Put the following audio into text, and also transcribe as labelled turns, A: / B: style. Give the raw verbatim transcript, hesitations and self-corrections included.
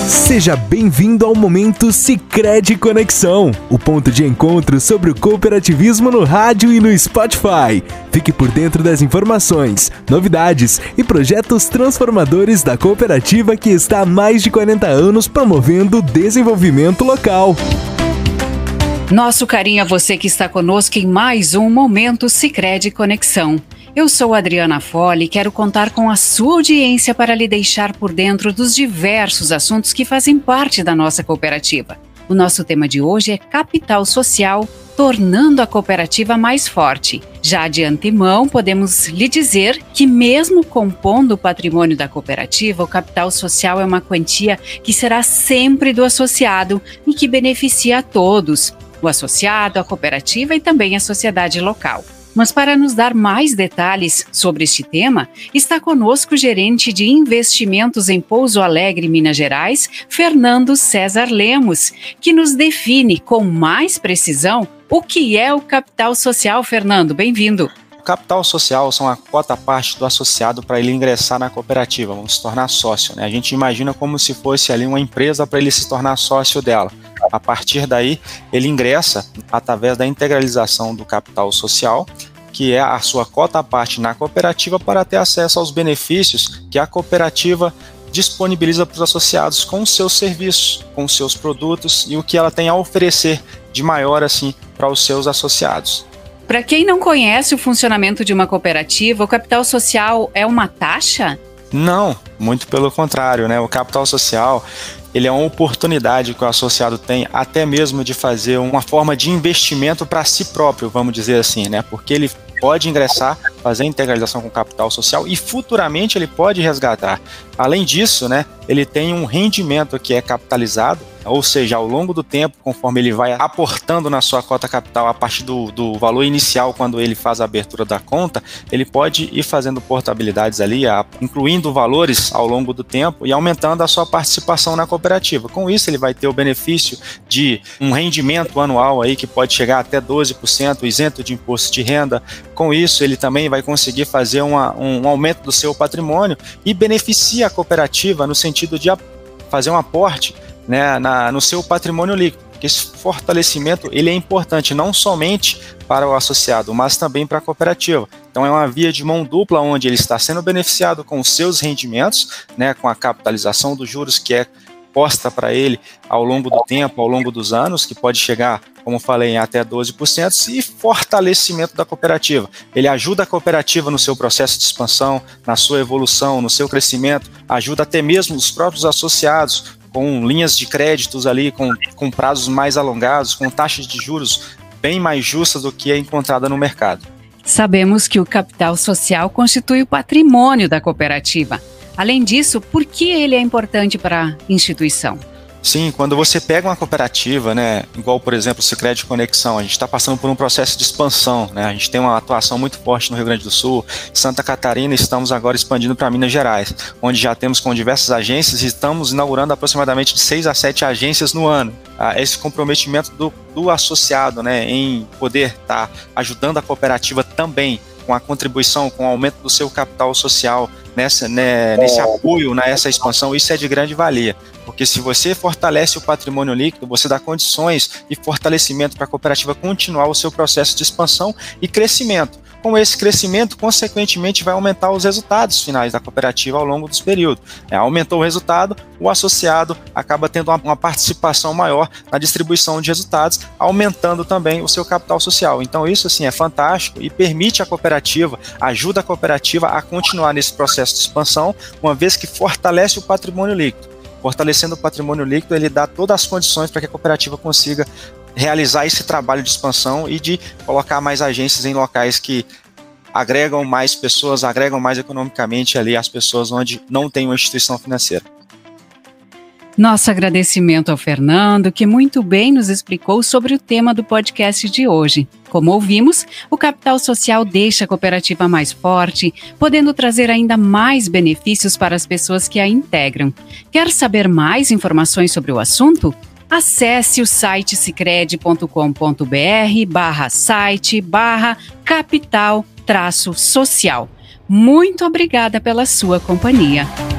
A: Seja bem-vindo ao Momento Sicredi Conexão, o ponto de encontro sobre o cooperativismo no rádio e no Spotify. Fique por dentro das informações, novidades e projetos transformadores da cooperativa que está há mais de quarenta anos promovendo o desenvolvimento local.
B: Nosso carinho a você que está conosco em mais um Momento Sicredi Conexão. Eu sou Adriana Fole e quero contar com a sua audiência para lhe deixar por dentro dos diversos assuntos que fazem parte da nossa cooperativa. O nosso tema de hoje é Capital Social, tornando a cooperativa mais forte. Já de antemão, podemos lhe dizer que mesmo compondo o patrimônio da cooperativa, o capital social é uma quantia que será sempre do associado e que beneficia a todos, o associado, a cooperativa e também a sociedade local. Mas para nos dar mais detalhes sobre este tema, está conosco o gerente de investimentos em Pouso Alegre, Minas Gerais, Fernando César Lemos, que nos define com mais precisão o que é o capital social. Fernando, bem-vindo.
C: O capital social são a cota-parte do associado para ele ingressar na cooperativa, vamos se tornar sócio, né? A gente imagina como se fosse ali uma empresa para ele se tornar sócio dela. A partir daí, ele ingressa através da integralização do capital social, que é a sua cota-parte na cooperativa, para ter acesso aos benefícios que a cooperativa disponibiliza para os associados com os seus serviços, com os seus produtos e o que ela tem a oferecer de maior assim para os seus associados.
B: Para quem não conhece o funcionamento de uma cooperativa, o capital social é uma taxa?
C: Não, muito pelo contrário, né? O capital social, ele é uma oportunidade que o associado tem até mesmo de fazer uma forma de investimento para si próprio, vamos dizer assim, né? Porque ele pode ingressar, fazer a integralização com o capital social e futuramente ele pode resgatar. Além disso, né, ele tem um rendimento que é capitalizado, ou seja, ao longo do tempo, conforme ele vai aportando na sua cota capital a partir do, do valor inicial, quando ele faz a abertura da conta, ele pode ir fazendo portabilidades ali, a, incluindo valores ao longo do tempo e aumentando a sua participação na cooperativa. Com isso, ele vai ter o benefício de um rendimento anual aí que pode chegar até doze por cento, isento de imposto de renda. Com isso, ele também vai conseguir fazer uma, um, um aumento do seu patrimônio e beneficia a cooperativa no sentido de fazer um aporte, né, na, no seu patrimônio líquido, porque esse fortalecimento ele é importante não somente para o associado, mas também para a cooperativa. Então é uma via de mão dupla onde ele está sendo beneficiado com os seus rendimentos, né, com a capitalização dos juros que é posta para ele ao longo do tempo, ao longo dos anos, que pode chegar, como falei, em até doze por cento, e fortalecimento da cooperativa. Ele ajuda a cooperativa no seu processo de expansão, na sua evolução, no seu crescimento, ajuda até mesmo os próprios associados com linhas de créditos ali, com, com prazos mais alongados, com taxas de juros bem mais justas do que é encontrada no mercado.
B: Sabemos que o capital social constitui o patrimônio da cooperativa. Além disso, por que ele é importante para a instituição?
C: Sim, quando você pega uma cooperativa, né, igual, por exemplo, o Sicredi Conexão, a gente está passando por um processo de expansão, né, a gente tem uma atuação muito forte no Rio Grande do Sul, Santa Catarina, e estamos agora expandindo para Minas Gerais, onde já temos com diversas agências e estamos inaugurando aproximadamente de seis a sete agências no ano. Ah, esse comprometimento do, do associado, né, em poder estar tá ajudando a cooperativa também com a contribuição, com o aumento do seu capital social, nessa, né, nesse apoio, nessa expansão, isso é de grande valia. Porque se você fortalece o patrimônio líquido, você dá condições e fortalecimento para a cooperativa continuar o seu processo de expansão e crescimento. Com esse crescimento, consequentemente, vai aumentar os resultados finais da cooperativa ao longo dos períodos. É, aumentou o resultado, o associado acaba tendo uma, uma participação maior na distribuição de resultados, aumentando também o seu capital social. Então isso assim, é fantástico e permite a cooperativa, ajuda a cooperativa a continuar nesse processo de expansão, uma vez que fortalece o patrimônio líquido. Fortalecendo o patrimônio líquido, ele dá todas as condições para que a cooperativa consiga realizar esse trabalho de expansão e de colocar mais agências em locais que agregam mais pessoas, agregam mais economicamente ali as pessoas onde não tem uma instituição financeira.
B: Nosso agradecimento ao Fernando, que muito bem nos explicou sobre o tema do podcast de hoje. Como ouvimos, o capital social deixa a cooperativa mais forte, podendo trazer ainda mais benefícios para as pessoas que a integram. Quer saber mais informações sobre o assunto? Acesse o site sicredi.com.br barra site barra capital traço social. Muito obrigada pela sua companhia.